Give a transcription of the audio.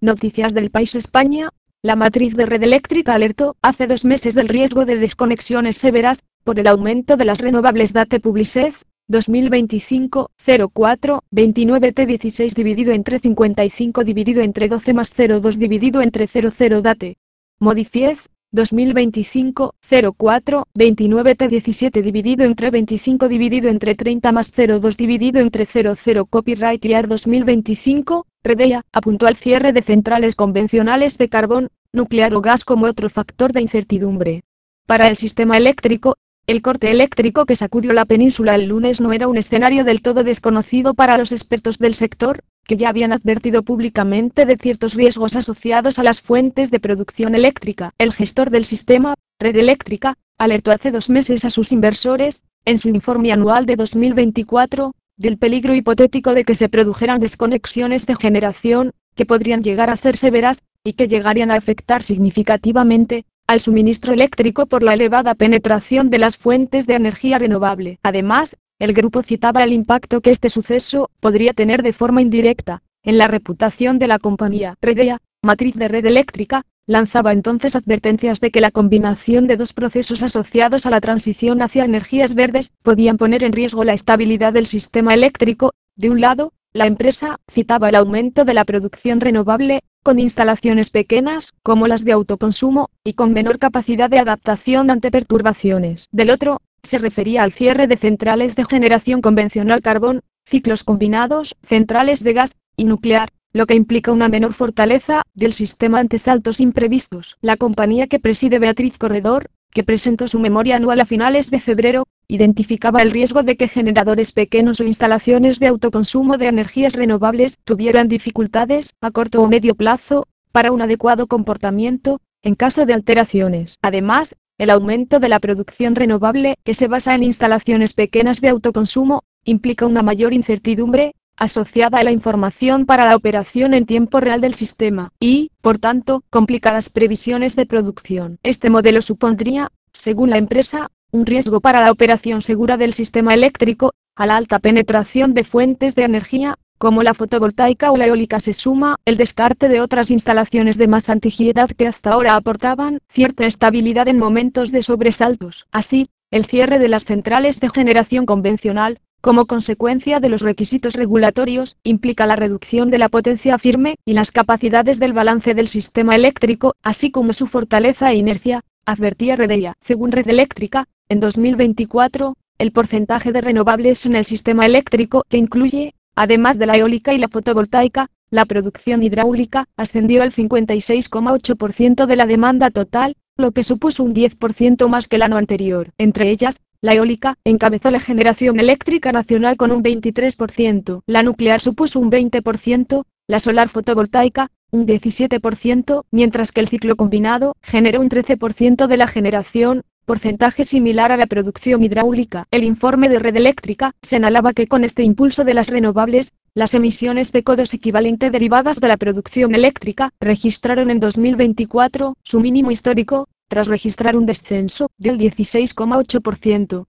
Noticias del País España. La matriz de Red Eléctrica alertó hace 2 meses del riesgo de desconexiones severas por el aumento de las renovables. Date Publicez 2025 04 29 T16 dividido entre 55 dividido entre 12 más 02 dividido entre 00 Date Modifiez 2025 04 29 T17 dividido entre 25 dividido entre 30 más 02 dividido entre 00 Copyright Year 2025 Redea apuntó al cierre de centrales convencionales de carbón, nuclear o gas como otro factor de incertidumbre. Para el sistema eléctrico, el corte eléctrico que sacudió la península el lunes no era un escenario del todo desconocido para los expertos del sector, que ya habían advertido públicamente de ciertos riesgos asociados a las fuentes de producción eléctrica. El gestor del sistema, Red Eléctrica, alertó hace 2 meses a sus inversores, en su informe anual de 2024, del peligro hipotético de que se produjeran desconexiones de generación, que podrían llegar a ser severas, y que llegarían a afectar significativamente al suministro eléctrico por la elevada penetración de las fuentes de energía renovable. Además, el grupo citaba el impacto que este suceso podría tener de forma indirecta en la reputación de la compañía. Redea, matriz de Red Eléctrica, lanzaba entonces advertencias de que la combinación de 2 procesos asociados a la transición hacia energías verdes podían poner en riesgo la estabilidad del sistema eléctrico. De un lado, la empresa citaba el aumento de la producción renovable, con instalaciones pequeñas, como las de autoconsumo, y con menor capacidad de adaptación ante perturbaciones. Del otro, se refería al cierre de centrales de generación convencional carbón, ciclos combinados, centrales de gas, y nuclear, lo que implica una menor fortaleza del sistema ante saltos imprevistos. La compañía que preside Beatriz Corredor, que presentó su memoria anual a finales de febrero, identificaba el riesgo de que generadores pequeños o instalaciones de autoconsumo de energías renovables tuvieran dificultades, a corto o medio plazo, para un adecuado comportamiento, en caso de alteraciones. Además, el aumento de la producción renovable, que se basa en instalaciones pequeñas de autoconsumo, implica una mayor incertidumbre, asociada a la información para la operación en tiempo real del sistema, y, por tanto, complicadas previsiones de producción. Este modelo supondría, según la empresa, un riesgo para la operación segura del sistema eléctrico. A la alta penetración de fuentes de energía, como la fotovoltaica o la eólica, se suma el descarte de otras instalaciones de más antigüedad que hasta ahora aportaban cierta estabilidad en momentos de sobresaltos. Así, el cierre de las centrales de generación convencional, como consecuencia de los requisitos regulatorios, implica la reducción de la potencia firme y las capacidades del balance del sistema eléctrico, así como su fortaleza e inercia, advertía Redea. Según Red Eléctrica, en 2024, el porcentaje de renovables en el sistema eléctrico, que incluye, además de la eólica y la fotovoltaica, la producción hidráulica, ascendió al 56,8% de la demanda total, lo que supuso un 10% más que el año anterior. Entre ellas, la eólica encabezó la generación eléctrica nacional con un 23%, la nuclear supuso un 20%, la solar fotovoltaica, un 17%, mientras que el ciclo combinado generó un 13% de la generación, porcentaje similar a la producción hidráulica. El informe de Red Eléctrica señalaba que con este impulso de las renovables, las emisiones de CO2 equivalente derivadas de la producción eléctrica registraron en 2024 su mínimo histórico, tras registrar un descenso del 16,8%.